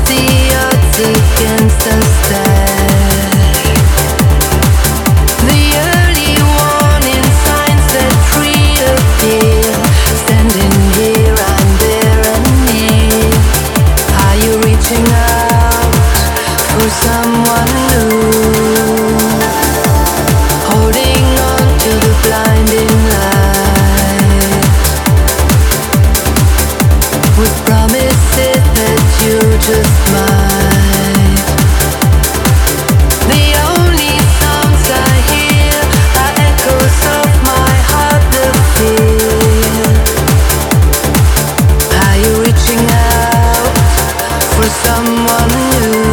the odds against us there. The early warning signs that reappear, standing here and there and near. Are you reaching out for someone new? Holding on to the blinding light, with promises that you just might. The only sounds I hear are echoes of my heart that fear. Are you reaching out for someone new?